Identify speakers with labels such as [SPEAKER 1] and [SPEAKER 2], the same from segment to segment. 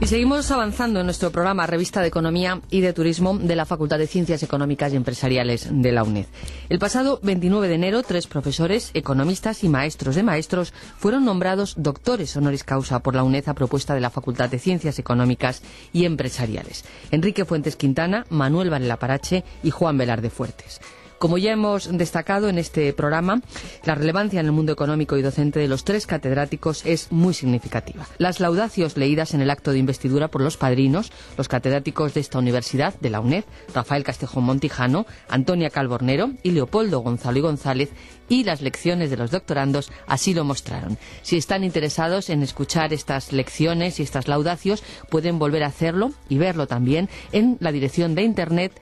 [SPEAKER 1] Y seguimos avanzando en nuestro programa Revista de Economía y de Turismo de la Facultad de Ciencias Económicas y Empresariales de la UNED. El pasado 29 de enero, 3 profesores, economistas y maestros de maestros fueron nombrados doctores honoris causa por la UNED a propuesta de la Facultad de Ciencias Económicas y Empresariales. Enrique Fuentes Quintana, Manuel Varela Parache y Juan Velarde Fuertes. Como ya hemos destacado en este programa, la relevancia en el mundo económico y docente de los 3 catedráticos es muy significativa. Las laudacios leídas en el acto de investidura por los padrinos, los catedráticos de esta universidad, de la UNED, Rafael Castejón Montijano, Antonia Calvornero y Leopoldo Gonzalo y González, y las lecciones de los doctorandos así lo mostraron. Si están interesados en escuchar estas lecciones y estas laudacios, pueden volver a hacerlo y verlo también en la dirección de internet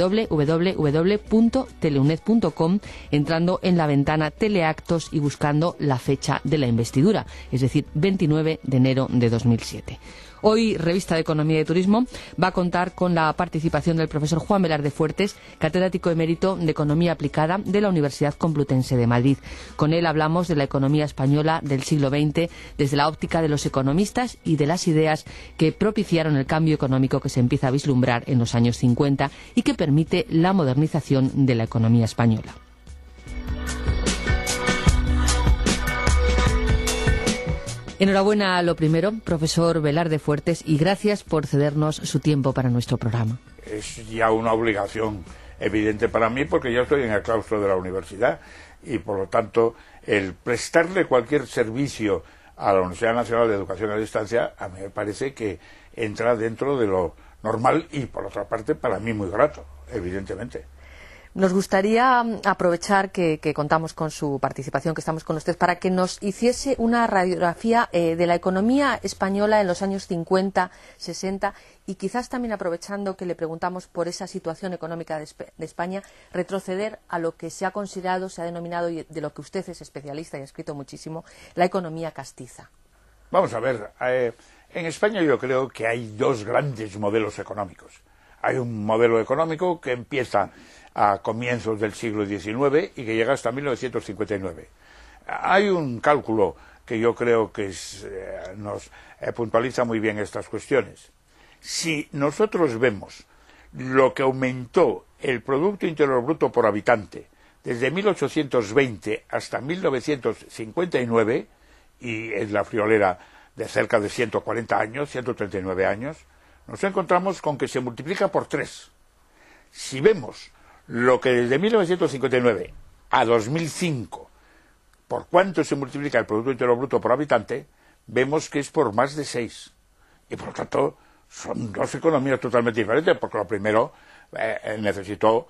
[SPEAKER 1] www.teleuned.com, entrando en la ventana Teleactos y buscando la fecha de la investidura, es decir, 29 de enero de 2007. Hoy, Revista de Economía y de Turismo va a contar con la participación del profesor Juan Velarde Fuertes, catedrático emérito de Economía Aplicada de la Universidad Complutense de Madrid. Con él hablamos de la economía española del siglo XX desde la óptica de los economistas y de las ideas que propiciaron el cambio económico que se empieza a vislumbrar en los años 50 y que permite la modernización de la economía española. Enhorabuena a lo primero, profesor Velarde Fuertes, y gracias por cedernos su tiempo para nuestro programa.
[SPEAKER 2] Es ya una obligación evidente para mí porque yo estoy en el claustro de la universidad y por lo tanto el prestarle cualquier servicio a la Universidad Nacional de Educación a Distancia a mí me parece que entra dentro de lo normal y por otra parte para mí muy grato, evidentemente.
[SPEAKER 1] Nos gustaría aprovechar que contamos con su participación, que estamos con usted, para que nos hiciese una radiografía de la economía española en los años 50, 60 y quizás también aprovechando que le preguntamos por esa situación económica de España, retroceder a lo que se ha considerado, se ha denominado y de lo que usted es especialista y ha escrito muchísimo, la economía castiza.
[SPEAKER 2] Vamos a ver, en España yo creo que hay 2 grandes modelos económicos. Hay un modelo económico que empieza a comienzos del siglo XIX y que llega hasta 1959. Hay un cálculo que yo creo que nos puntualiza muy bien estas cuestiones. Si nosotros vemos lo que aumentó el Producto Interior Bruto por habitante desde 1820 hasta 1959, y es la friolera de cerca de 140 años, 139 años, nos encontramos con que se multiplica por 3. Si vemos lo que desde 1959 a 2005, por cuánto se multiplica el Producto Interior Bruto por habitante, vemos que es por más de 6. Y por lo tanto, son 2 economías totalmente diferentes, porque lo primero necesitó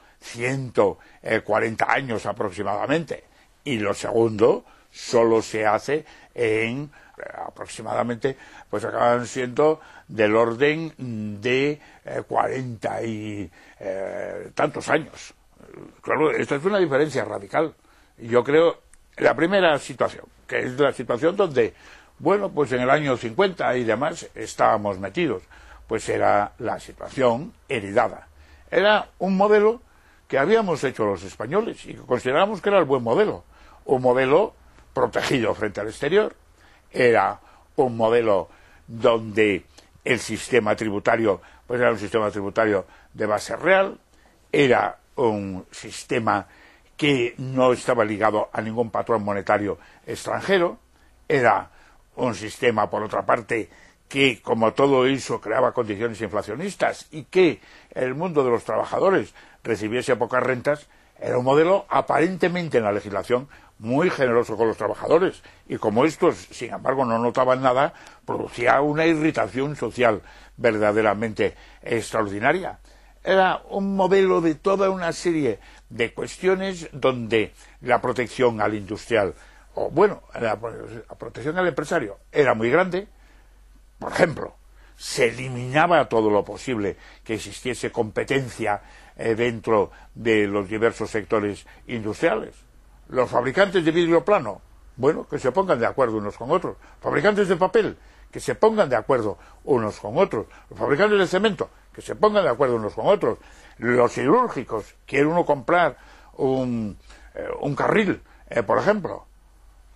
[SPEAKER 2] 140 años aproximadamente, y lo segundo solo se hace en aproximadamente, pues acaban siendo del orden de 40 y tantos años. Claro, esta es una diferencia radical. Yo creo, la primera situación, que es la situación donde, bueno, pues en el año 50 y demás estábamos metidos, pues era la situación heredada. Era un modelo que habíamos hecho los españoles y que considerábamos que era el buen modelo. Un modelo protegido frente al exterior. Era un modelo donde el sistema tributario, pues era un sistema tributario de base real, era un sistema que no estaba ligado a ningún patrón monetario extranjero, era un sistema, por otra parte, que, como todo eso, creaba condiciones inflacionistas y que el mundo de los trabajadores recibiese pocas rentas. Era un modelo aparentemente en la legislación muy generoso con los trabajadores y como estos, sin embargo, no notaban nada, producía una irritación social verdaderamente extraordinaria. Era un modelo de toda una serie de cuestiones donde la protección al industrial, o bueno, la protección al empresario era muy grande. Por ejemplo, se eliminaba todo lo posible que existiese competencia dentro de los diversos sectores industriales. Los fabricantes de vidrio plano, bueno, que se pongan de acuerdo unos con otros. Fabricantes de papel, que se pongan de acuerdo unos con otros. Los fabricantes de cemento, que se pongan de acuerdo unos con otros. Los siderúrgicos, quiere uno comprar un carril, por ejemplo.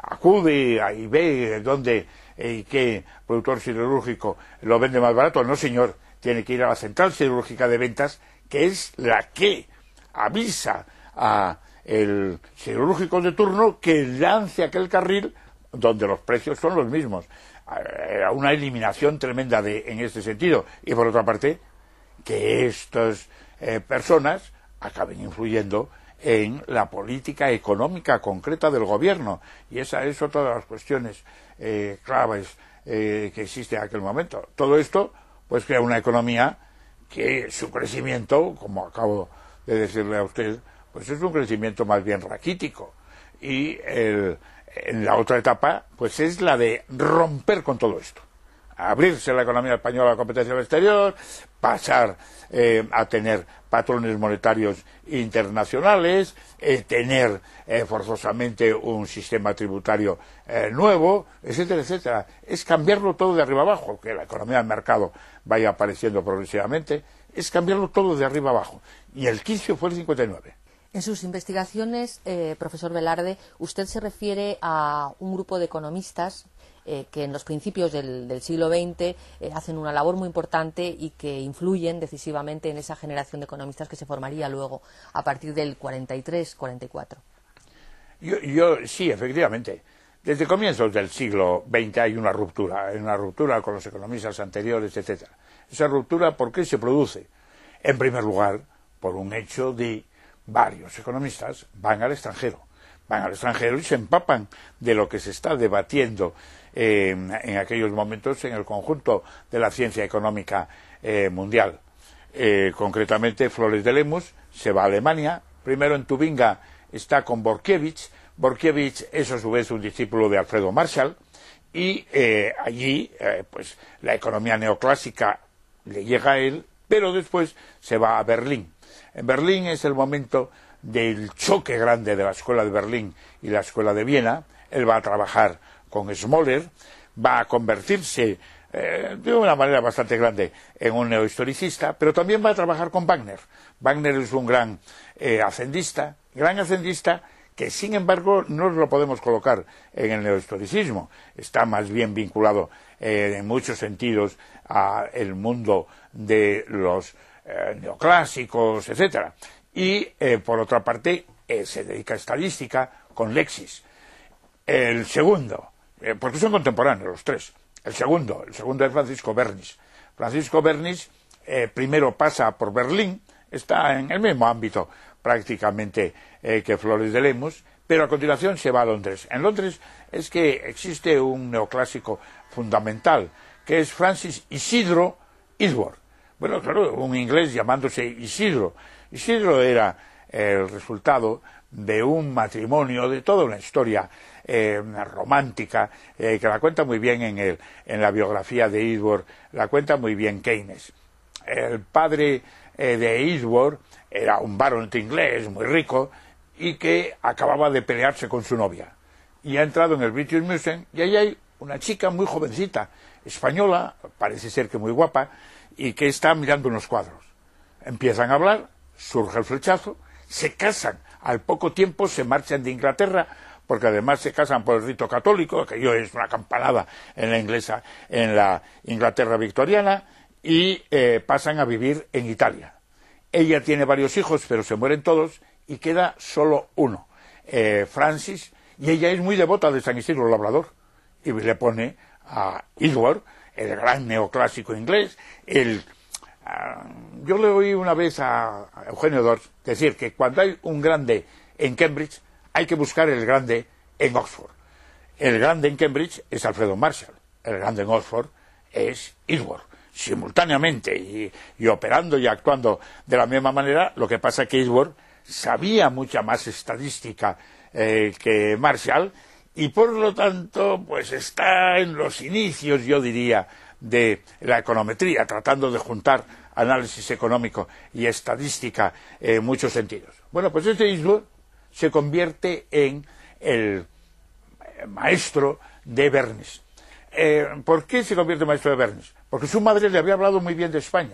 [SPEAKER 2] acude y ve dónde y qué productor siderúrgico lo vende más barato. No, señor, tiene que ir a la central siderúrgica de ventas, que es la que avisa a el siderúrgico de turno que lance aquel carril donde los precios son los mismos. Era una eliminación tremenda en este sentido. Y por otra parte, que estas personas acaben influyendo en la política económica concreta del gobierno. Y esa es otra de las cuestiones claves que existe en aquel momento. Todo esto pues crea una economía que su crecimiento, como acabo de decirle a usted, pues es un crecimiento más bien raquítico. Y en la otra etapa pues es la de romper con todo esto, abrirse la economía española a la competencia del exterior, pasar a tener patrones monetarios internacionales, tener forzosamente un sistema tributario nuevo, etcétera, etcétera. Es cambiarlo todo de arriba abajo, que la economía del mercado vaya apareciendo progresivamente, es cambiarlo todo de arriba abajo. Y el quicio fue el 59.
[SPEAKER 1] En sus investigaciones, profesor Velarde, usted se refiere a un grupo de economistas que en los principios del siglo XX hacen una labor muy importante y que influyen decisivamente en esa generación de economistas que se formaría luego a partir del 43-44.
[SPEAKER 2] Sí, efectivamente. Desde comienzos del siglo XX hay una ruptura con los economistas anteriores, etcétera. Esa ruptura, ¿por qué se produce? En primer lugar, por un hecho de varios economistas van al extranjero y se empapan de lo que se está debatiendo en aquellos momentos en el conjunto de la ciencia económica mundial. Concretamente, Flores de Lemus se va a Alemania, primero en Tubinga está con Borkiewicz. Borkiewicz es a su vez un discípulo de Alfredo Marshall, y allí pues la economía neoclásica le llega a él, pero después se va a Berlín. En Berlín es el momento del choque grande de la escuela de Berlín y la escuela de Viena. Él va a trabajar con Smoller, va a convertirse de una manera bastante grande en un neohistoricista, pero también va a trabajar con Wagner. Wagner es un gran hacendista que sin embargo no lo podemos colocar en el neohistoricismo. Está más bien vinculado en muchos sentidos al mundo de los neoclásicos, etcétera. Y por otra parte se dedica a estadística con Lexis. El segundo, porque son contemporáneos los tres. El segundo es Francisco Bernis. Francisco Bernis primero pasa por Berlín, está en el mismo ámbito prácticamente que Flores de Lemus, pero a continuación se va a Londres. En Londres es que existe un neoclásico fundamental, que es Francis Isidro Edward. Bueno, claro, un inglés llamándose Isidro. Isidro era el resultado de un matrimonio, de toda una historia romántica, que la cuenta muy bien en la biografía de Edward, la cuenta muy bien Keynes. El padre de Edward era un baronet inglés muy rico y que acababa de pelearse con su novia. Y ha entrado en el British Museum y ahí hay una chica muy jovencita, española, parece ser que muy guapa, y que está mirando unos cuadros. Empiezan a hablar, surge el flechazo, se casan, al poco tiempo se marchan de Inglaterra, porque además se casan por el rito católico, que es una campanada en la Inglaterra victoriana, y pasan a vivir en Italia. Ella tiene varios hijos, pero se mueren todos, y queda solo uno, Francis, y ella es muy devota de San Isidro Labrador, y le pone a Edward, el gran neoclásico inglés. Yo le oí una vez a Eugenio d'Ors decir que cuando hay un grande en Cambridge hay que buscar el grande en Oxford. El grande en Cambridge es Alfredo Marshall, el grande en Oxford es Edward, simultáneamente y operando y actuando de la misma manera. Lo que pasa es que Edward sabía mucha más estadística que Marshall, y por lo tanto pues está en los inicios, yo diría, de la econometría, tratando de juntar análisis económico y estadística en muchos sentidos. Bueno, pues este Edward se convierte en el maestro de Bernis. ¿Por qué se convierte en maestro de Bernis? Porque su madre le había hablado muy bien de España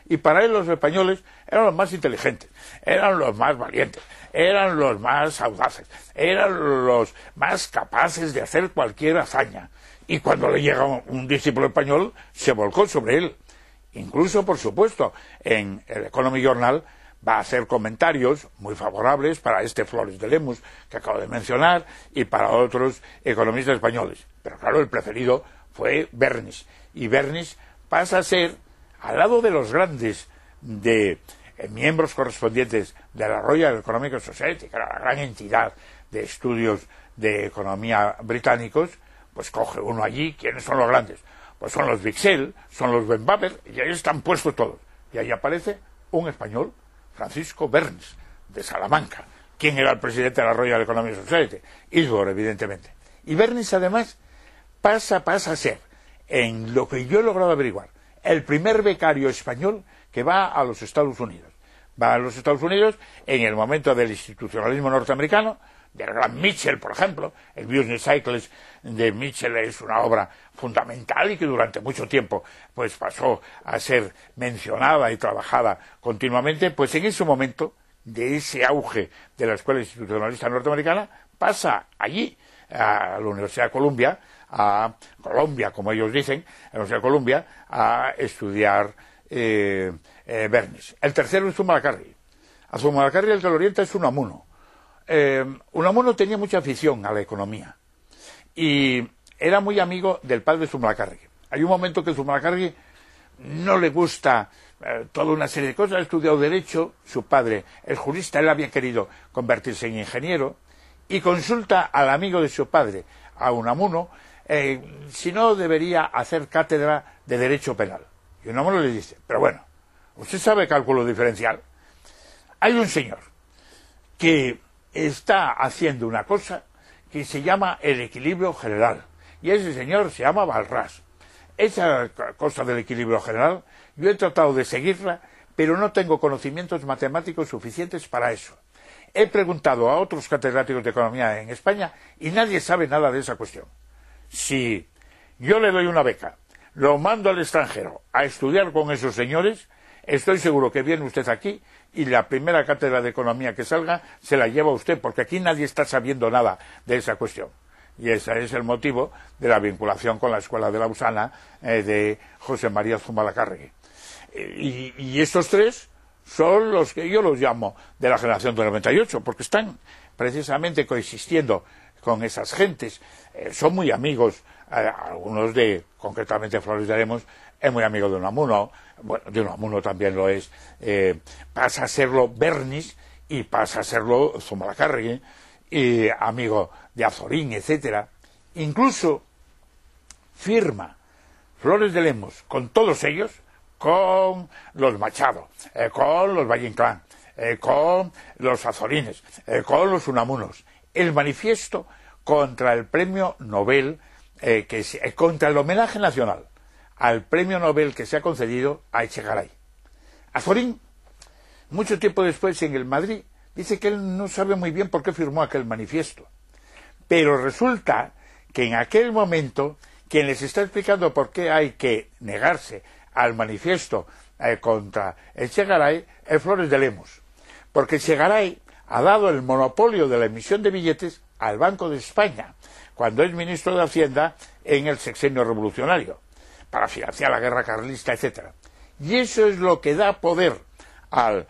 [SPEAKER 2] Y para él los españoles eran los más inteligentes, eran los más valientes, eran los más audaces, eran los más capaces de hacer cualquier hazaña. Y cuando le llega un discípulo español, se volcó sobre él. Incluso, por supuesto, en el Economic Journal va a hacer comentarios muy favorables para este Flores de Lemus que acabo de mencionar y para otros economistas españoles. Pero claro, el preferido fue Bernis. Y Bernis pasa a ser, al lado de los grandes miembros correspondientes de la Royal Economic Society, que era la gran entidad de estudios de economía británicos, pues coge uno allí. ¿Quiénes son los grandes? Pues son los Wicksell, son los Ben Baber, y ahí están puestos todos. Y ahí aparece un español, Francisco Bernis, de Salamanca. ¿Quién era el presidente de la Royal Economic Society? Isbor, evidentemente. Y Bernis, además, pasa a ser, en lo que yo he logrado averiguar, el primer becario español que va a los Estados Unidos. Va a los Estados Unidos en el momento del institucionalismo norteamericano, del gran Mitchell, por ejemplo. El Business Cycles de Mitchell es una obra fundamental y que durante mucho tiempo pues pasó a ser mencionada y trabajada continuamente. Pues en ese momento de ese auge de la escuela institucionalista norteamericana pasa allí a la Universidad de Columbia, a Colombia, como ellos dicen, a la Universidad de Columbia, a estudiar Bernis. El tercero es Zumalacárregui. A Zumalacárregui el que lo orienta es Unamuno. Unamuno tenía mucha afición a la economía y era muy amigo del padre de Zumalacárregui. Hay un momento que Zumalacárregui no le gusta toda una serie de cosas. Ha estudiado Derecho, su padre es jurista, él había querido convertirse en ingeniero y consulta al amigo de su padre, a Unamuno, si no debería hacer cátedra de Derecho Penal. Y Unamuno le dice, pero bueno, ¿usted sabe cálculo diferencial? Hay un señor que está haciendo una cosa que se llama el equilibrio general, y ese señor se llama Balrás. Esa cosa del equilibrio general, yo he tratado de seguirla, pero no tengo conocimientos matemáticos suficientes para eso. He preguntado a otros catedráticos de economía en España y nadie sabe nada de esa cuestión. Si yo le doy una beca, lo mando al extranjero a estudiar con esos señores, estoy seguro que viene usted aquí y la primera cátedra de economía que salga se la lleva usted, porque aquí nadie está sabiendo nada de esa cuestión. Y ese es el motivo de la vinculación con la Escuela de Lausana de José María Zumalacárregui. Y estos tres son los que yo los llamo de la generación del 98, porque están precisamente coexistiendo con esas gentes. Son muy amigos, algunos concretamente Flores de Lemus, es muy amigo de Unamuno, bueno, de Unamuno también lo es, pasa a serlo Bernis y pasa a serlo Zumalacárregui, y amigo de Azorín, etcétera. Incluso firma Flores de Lemus con todos ellos, con los Machado, con los Valle Inclán, con los Azorines, con los Unamunos, el manifiesto contra el premio Nobel, contra el homenaje nacional al premio Nobel que se ha concedido a Echegaray. Azorín, mucho tiempo después en el Madrid, dice que él no sabe muy bien por qué firmó aquel manifiesto, pero resulta que en aquel momento quien les está explicando por qué hay que negarse al manifiesto contra Echegaray es Flores de Lemus, porque Echegaray ha dado el monopolio de la emisión de billetes al Banco de España cuando es ministro de Hacienda en el sexenio revolucionario, para financiar la guerra carlista, etcétera. Y eso es lo que da poder al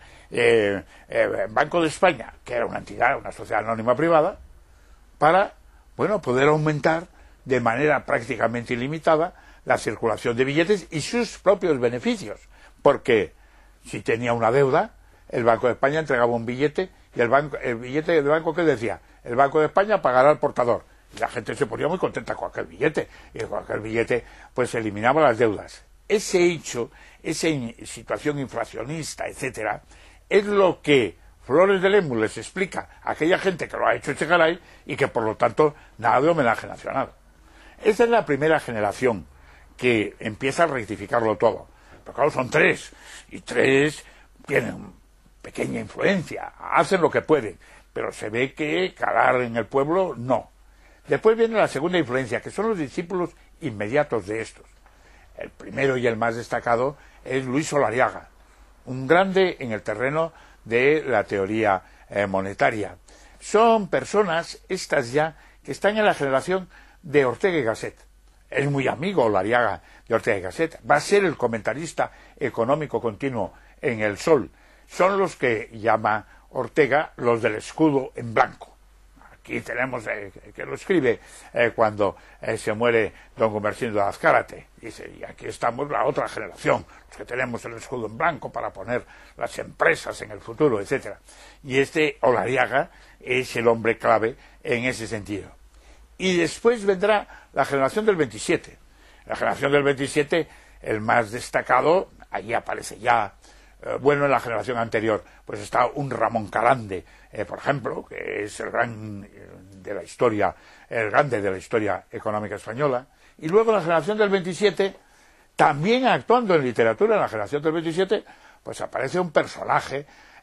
[SPEAKER 2] Banco de España, que era una entidad, una sociedad anónima privada, para, bueno, poder aumentar de manera prácticamente ilimitada la circulación de billetes y sus propios beneficios, porque si tenía una deuda, el Banco de España entregaba un billete y el billete del banco, ¿qué decía? El Banco de España pagará al portador. Y la gente se ponía muy contenta con aquel billete, y con aquel billete pues eliminaba las deudas. Ese hecho, esa situación inflacionista, etcétera, es lo que Flores de Lemus les explica a aquella gente que lo ha hecho Echegaray y que por lo tanto nada de homenaje nacional. Esta es la primera generación que empieza a rectificarlo todo. Pero claro, son tres, y tres tienen pequeña influencia, hacen lo que pueden, pero se ve que calar en el pueblo no. Después viene la segunda influencia, que son los discípulos inmediatos de estos. El primero y el más destacado es Luis Solariaga. un grande en el terreno de la teoría monetaria. Son personas, estas ya, que están en la generación de Ortega y Gasset. Es muy amigo Olariaga de Ortega y Gasset. Va a ser el comentarista económico continuo en El Sol. Son los que llama Ortega los del escudo en blanco. Aquí tenemos, que lo escribe cuando se muere don Gumersindo de Azcárate. Dice, y aquí estamos la otra generación, los que tenemos el escudo en blanco para poner las empresas en el futuro, etcétera. Y este Olariaga es el hombre clave en ese sentido. Y después vendrá la generación del 27. La generación del 27, el más destacado, allí aparece ya. Bueno, en la generación anterior pues está un Ramón Carande, por ejemplo, que es el grande de la historia económica española. Y luego en la generación del 27, también actuando en literatura, en la generación del 27, pues aparece un personaje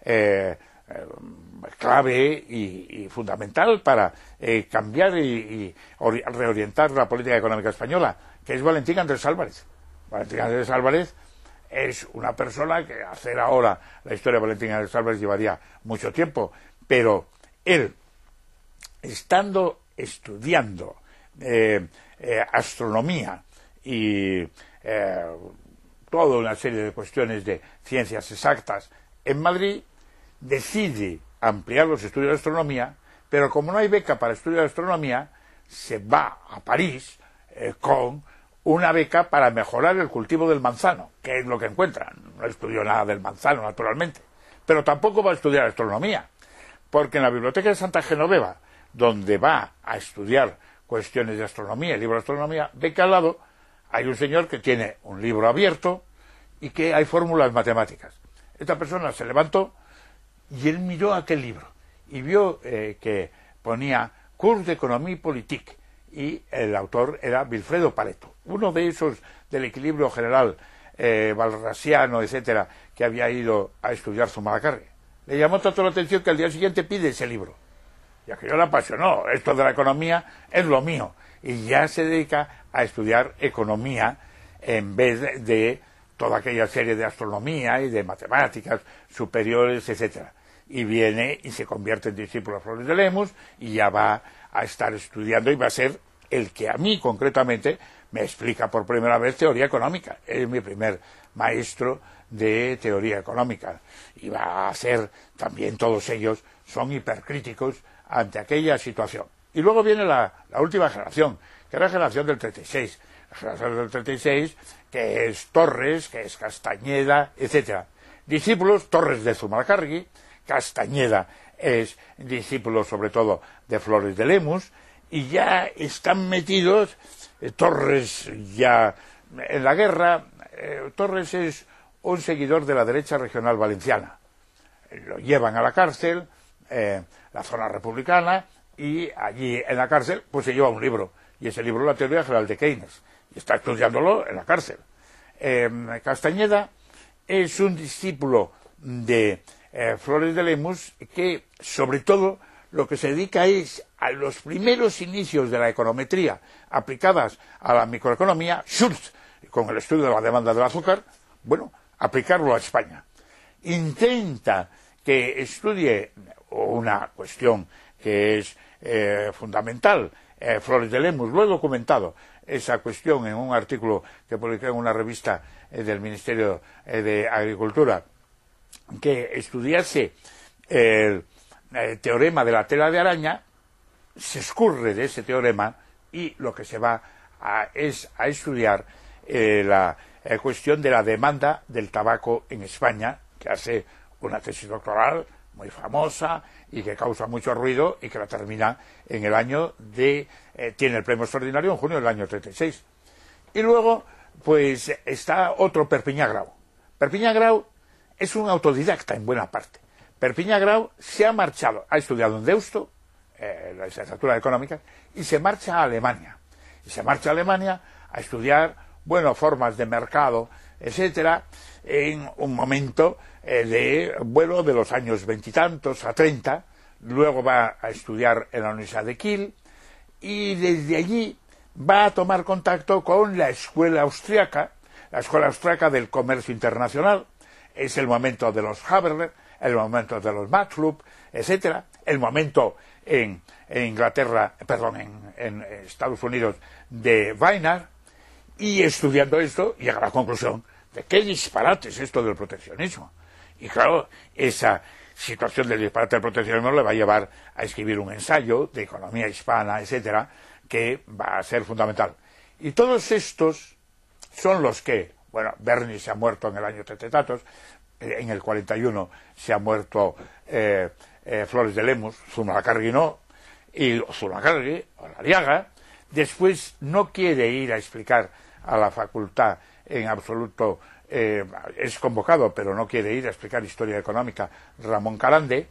[SPEAKER 2] clave y fundamental para cambiar y reorientar la política económica española, que es Valentín Andrés Álvarez. Valentín Andrés Álvarez es una persona que hacer ahora la historia de Valentín Andrés Álvarez llevaría mucho tiempo, pero él, estudiando astronomía y toda una serie de cuestiones de ciencias exactas en Madrid, decide ampliar los estudios de astronomía, pero como no hay beca para estudios de astronomía, se va a París con una beca para mejorar el cultivo del manzano, que es lo que encuentra. No estudió nada del manzano, naturalmente, pero tampoco va a estudiar astronomía, porque en la Biblioteca de Santa Genoveva, donde va a estudiar cuestiones de astronomía, el libro de astronomía, ve que al lado hay un señor que tiene un libro abierto y que hay fórmulas matemáticas. Esta persona se levantó y él miró aquel libro y vio que ponía Cours d'Economie Politique, y el autor era Vilfredo Pareto, uno de esos del equilibrio general valrasiano, etcétera, que había ido a estudiar Zumalacárregui. Le llamó tanto la atención que al día siguiente pide ese libro. Y aquello le apasionó. Esto de la economía es lo mío. Y ya se dedica a estudiar economía en vez de toda aquella serie de astronomía y de matemáticas superiores, etcétera. Y viene y se convierte en discípulo de Flores de Lemus y ya va a estar estudiando y va a ser el que a mí concretamente me explica por primera vez teoría económica. Es mi primer maestro de teoría económica y va a ser también, todos ellos son hipercríticos ante aquella situación. Y luego viene la última generación, que es la generación del 36. La generación del 36, que es Torres, que es Castañeda, etcétera. Discípulos, Torres de Zumalacárregui, Castañeda es discípulo sobre todo de Flores de Lemus, y ya están metidos, Torres ya en la guerra. Torres es un seguidor de la derecha regional valenciana. Lo llevan a la cárcel, la zona republicana, y allí en la cárcel pues se lleva un libro, y ese libro es la teoría general de Keynes, y está estudiándolo en la cárcel. Castañeda es un discípulo de Flores de Lemus, que sobre todo lo que se dedica es a los primeros inicios de la econometría aplicadas a la microeconomía, Schurz, con el estudio de la demanda del azúcar, bueno, aplicarlo a España. Intenta que estudie una cuestión que es fundamental. Flores de Lemus lo he documentado esa cuestión en un artículo que publiqué en una revista del Ministerio de Agricultura, que estudiase el teorema de la tela de araña. Se escurre de ese teorema y lo que se va es a estudiar la cuestión de la demanda del tabaco en España, que hace una tesis doctoral muy famosa y que causa mucho ruido y que la termina en el año tiene el premio extraordinario en junio del año 36. Y luego pues está otro Perpiñán Grau. Perpiñán Grau es un autodidacta en buena parte. Perpiñán Grau se ha marchado, ha estudiado en Deusto, la licenciatura económica, y se marcha a Alemania. Y se marcha a Alemania a estudiar, bueno, formas de mercado, etcétera, en un momento de los años veintitantos a 30. Luego va a estudiar en la Universidad de Kiel, y desde allí va a tomar contacto con la escuela austriaca del comercio internacional, es el momento de los Habermas, el momento de los Matlub, etcétera, el momento en Inglaterra, perdón, en Estados Unidos de Weiner, y estudiando esto llega a la conclusión de qué disparate es esto del proteccionismo. Y claro, esa situación del disparate del proteccionismo le va a llevar a escribir un ensayo de economía hispana, etcétera, que va a ser fundamental. Y todos estos son los que, bueno, Berni se ha muerto en el año 30 y tantos, en el 41 se ha muerto Flores de Lemus, Zumalacárregui no, y Zumalacárregui, Olariaga, después no quiere ir a explicar a la facultad en absoluto, es convocado, pero no quiere ir a explicar historia económica Ramón Carande,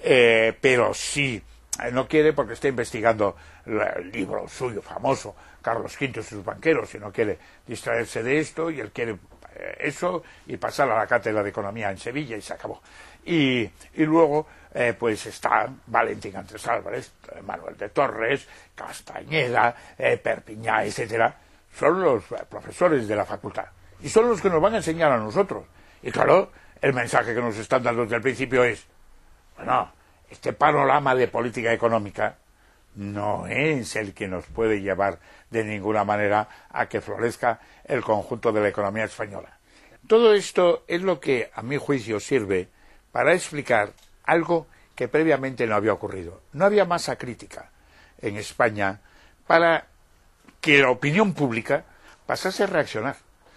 [SPEAKER 2] pero sí, no quiere porque está investigando el libro suyo famoso, Carlos V y sus banqueros, y no quiere distraerse de esto, y él quiere eso y pasar a la cátedra de economía en Sevilla y se acabó. Y luego pues está Valentín Andrés Álvarez, Manuel de Torres, Castañeda, Perpiñá, etcétera, son los profesores de la facultad y son los que nos van a enseñar a nosotros. Y claro, el mensaje que nos están dando desde el principio es, bueno, este panorama de política económica no es el que nos puede llevar de ninguna manera a que florezca el conjunto de la economía española. Todo esto es lo que, a mi juicio, sirve para explicar algo que previamente no había ocurrido. No había masa crítica en España para que la opinión pública pasase a reaccionar.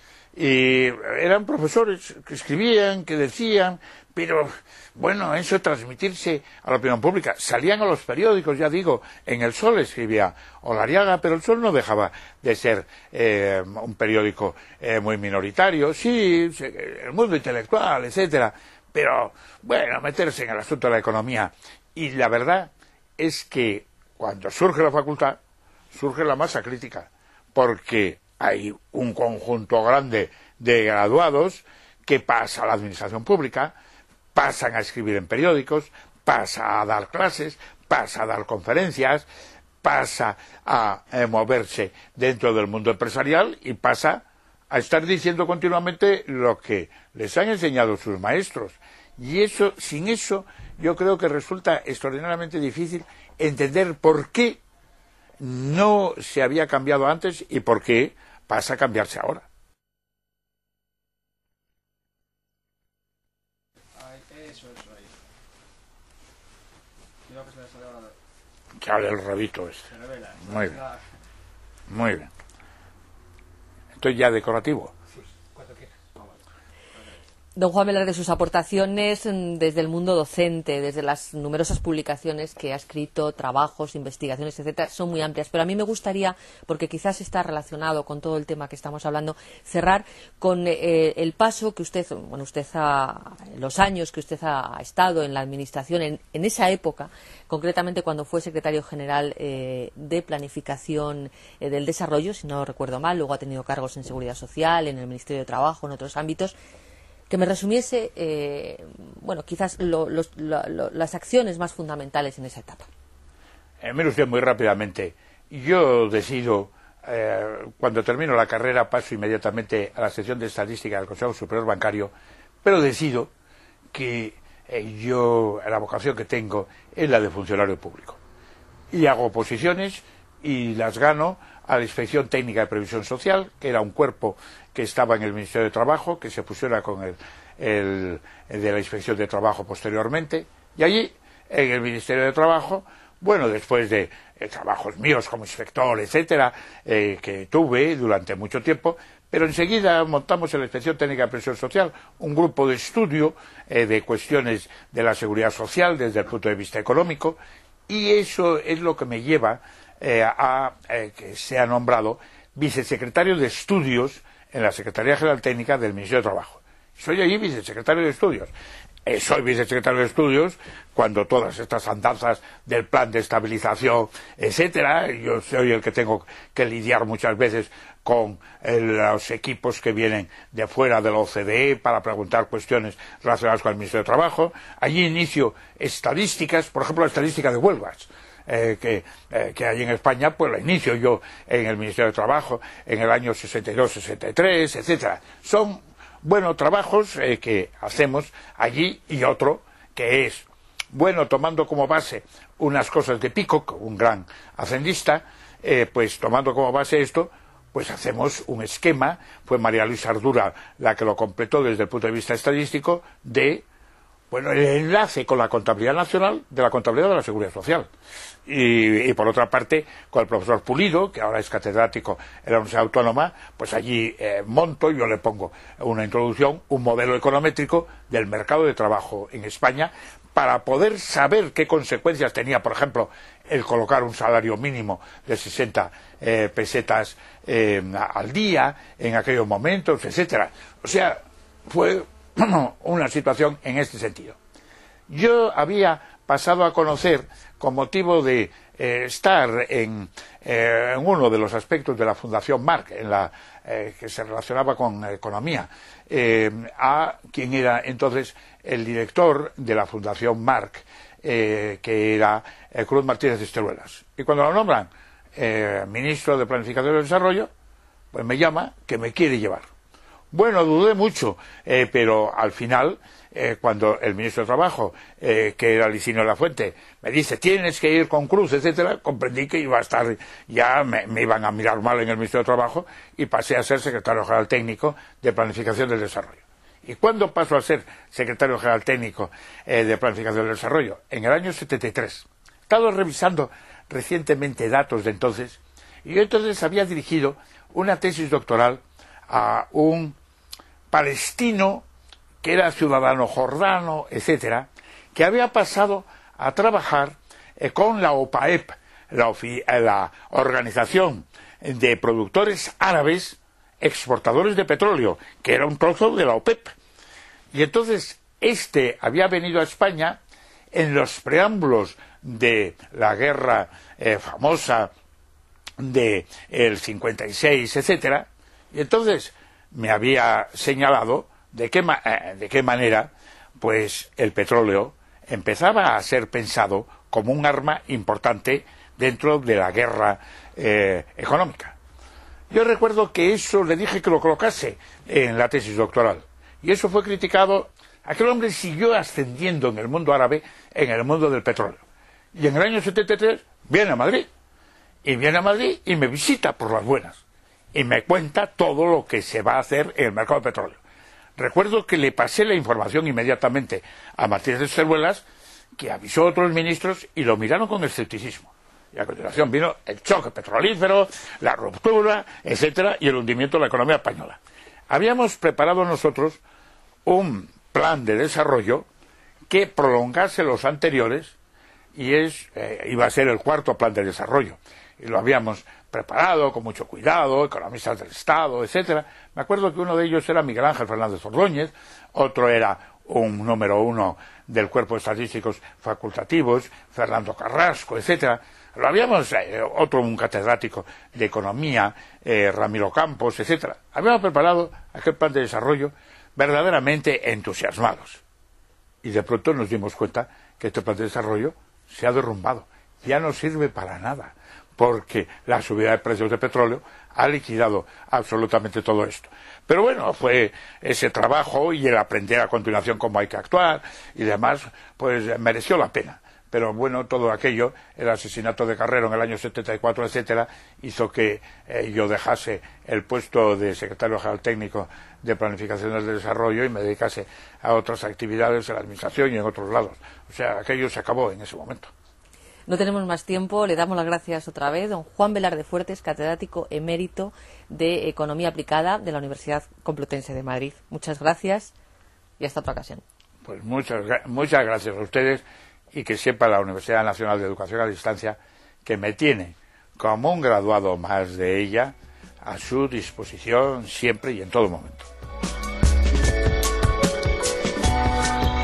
[SPEAKER 2] Y eran profesores que escribían, que decían, pero bueno, eso transmitirse a la opinión pública. Salían a los periódicos, ya digo, en El Sol escribía Olariaga, pero El Sol no dejaba de ser un periódico muy minoritario, sí, el mundo intelectual, etcétera, pero bueno, meterse en el asunto de la economía. Y la verdad es que cuando surge la facultad, surge la masa crítica, porque hay un conjunto grande de graduados que pasa a la administración pública, pasan a escribir en periódicos, pasa a dar clases, pasa a dar conferencias, pasa a moverse dentro del mundo empresarial y pasa a estar diciendo continuamente lo que les han enseñado sus maestros. Y eso, sin eso, yo creo que resulta extraordinariamente difícil entender por qué no se había cambiado antes y por qué pasa a cambiarse ahora. Que hable el rabito este. Muy bien. Muy bien. Estoy ya decorativo.
[SPEAKER 1] Don Juan Velarde, sus aportaciones desde el mundo docente, desde las numerosas publicaciones que ha escrito, trabajos, investigaciones, etcétera, son muy amplias. Pero a mí me gustaría, porque quizás está relacionado con todo el tema que estamos hablando, cerrar con el paso que usted, los años que usted ha estado en la administración, en esa época, concretamente cuando fue secretario general de Planificación del Desarrollo, si no recuerdo mal, luego ha tenido cargos en Seguridad Social, en el Ministerio de Trabajo, en otros ámbitos. Que me resumiese, quizás las acciones más fundamentales en esa etapa.
[SPEAKER 2] Mire usted, muy rápidamente. Yo decido, cuando termino la carrera, paso inmediatamente a la sección de estadística del Consejo Superior Bancario, pero decido que la vocación que tengo es la de funcionario público. Y hago oposiciones y las gano a la Inspección Técnica de Previsión Social, que era un cuerpo que estaba en el Ministerio de Trabajo, que se fusiona con el de la Inspección de Trabajo posteriormente, y allí, en el Ministerio de Trabajo, bueno, después de trabajos míos como inspector, etcétera, que tuve durante mucho tiempo, pero enseguida montamos en la Inspección Técnica de Previsión Social un grupo de estudio de cuestiones de la seguridad social desde el punto de vista económico, y eso es lo que me lleva a que sea nombrado vicesecretario de Estudios en la Secretaría General Técnica del Ministerio de Trabajo. Soy allí vicesecretario de Estudios. Soy vicesecretario de Estudios cuando todas estas andanzas del plan de estabilización, etcétera, yo soy el que tengo que lidiar muchas veces con los equipos que vienen de fuera de la OCDE para preguntar cuestiones relacionadas con el Ministerio de Trabajo. Allí inicio estadísticas, por ejemplo, la estadística de huelgas. Que hay en España, pues la inicio yo en el Ministerio de Trabajo en el año 62, 63, etcétera. Son bueno, trabajos que hacemos allí, y otro que es, bueno, tomando como base unas cosas de Peacock, un gran hacendista, pues tomando como base esto, pues hacemos un esquema, fue María Luisa Ardura la que lo completó desde el punto de vista estadístico, de, bueno, el enlace con la contabilidad nacional de la contabilidad de la Seguridad Social. Y por otra parte, con el profesor Pulido, que ahora es catedrático en la Universidad Autónoma, pues allí monto, yo le pongo una introducción, un modelo econométrico del mercado de trabajo en España, para poder saber qué consecuencias tenía, por ejemplo, el colocar un salario mínimo de 60 pesetas al día en aquellos momentos, etcétera. O sea, fue una situación en este sentido. Yo había pasado a conocer, con motivo de estar en uno de los aspectos de la Fundación Marc, que se relacionaba con economía, a quien era entonces el director de la Fundación Marc, que era Cruz Martínez de Esteruelas. Y cuando lo nombran ministro de Planificación y Desarrollo, pues me llama que me quiere llevar. Bueno, dudé mucho, pero al final, cuando el ministro de Trabajo, que era Licinio de la Fuente, me dice, tienes que ir con Cruz, etcétera, comprendí que iba a estar, ya me iban a mirar mal en el Ministerio de Trabajo, y pasé a ser secretario general técnico de Planificación del Desarrollo. ¿Y cuándo paso a ser secretario general técnico de Planificación del Desarrollo? En el año 73. He estado revisando recientemente datos de entonces, y yo entonces había dirigido una tesis doctoral a un palestino que era ciudadano jordano, etcétera, que había pasado a trabajar con la OPAEP, la Organización de Productores Árabes Exportadores de Petróleo, que era un trozo de la OPEP. Y entonces había venido a España en los preámbulos de la guerra famosa del 56, etcétera, y entonces me había señalado de qué manera pues el petróleo empezaba a ser pensado como un arma importante dentro de la guerra económica. Yo recuerdo que eso le dije que lo colocase en la tesis doctoral, y eso fue criticado. Aquel hombre siguió ascendiendo en el mundo árabe, en el mundo del petróleo, y en el año 73 viene a Madrid, y me visita por las buenas, y me cuenta todo lo que se va a hacer en el mercado de petróleo. Recuerdo que le pasé la información inmediatamente a Martínez de Esteruelas, que avisó a otros ministros y lo miraron con escepticismo. Y a continuación vino el choque petrolífero, la ruptura, etcétera, y el hundimiento de la economía española. Habíamos preparado nosotros un plan de desarrollo que prolongase los anteriores, y iba a ser el cuarto plan de desarrollo. Y lo habíamos preparado con mucho cuidado, economistas del Estado, etcétera. Me acuerdo que uno de ellos era Miguel Ángel Fernández Ordóñez, otro era un número 1 del Cuerpo de Estadísticos Facultativos, Fernando Carrasco, etcétera. Lo habíamos, un catedrático de Economía, Ramiro Campos, etcétera. Habíamos preparado aquel plan de desarrollo verdaderamente entusiasmados. Y de pronto nos dimos cuenta que este plan de desarrollo se ha derrumbado. Ya no sirve para nada, porque la subida de precios de petróleo ha liquidado absolutamente todo esto. Pero bueno, fue ese trabajo y el aprender a continuación cómo hay que actuar y demás, pues mereció la pena. Pero bueno, todo aquello, el asesinato de Carrero en el año 74, etcétera, hizo que yo dejase el puesto de secretario general técnico de Planificación del Desarrollo y me dedicase a otras actividades en la administración y en otros lados. O sea, aquello se acabó en ese momento.
[SPEAKER 1] No tenemos más tiempo, le damos las gracias otra vez. Don Juan Velarde Fuertes, catedrático emérito de Economía Aplicada de la Universidad Complutense de Madrid. Muchas gracias y hasta otra ocasión.
[SPEAKER 2] Pues muchas gracias a ustedes, y que sepa la Universidad Nacional de Educación a Distancia que me tiene como un graduado más de ella a su disposición siempre y en todo momento.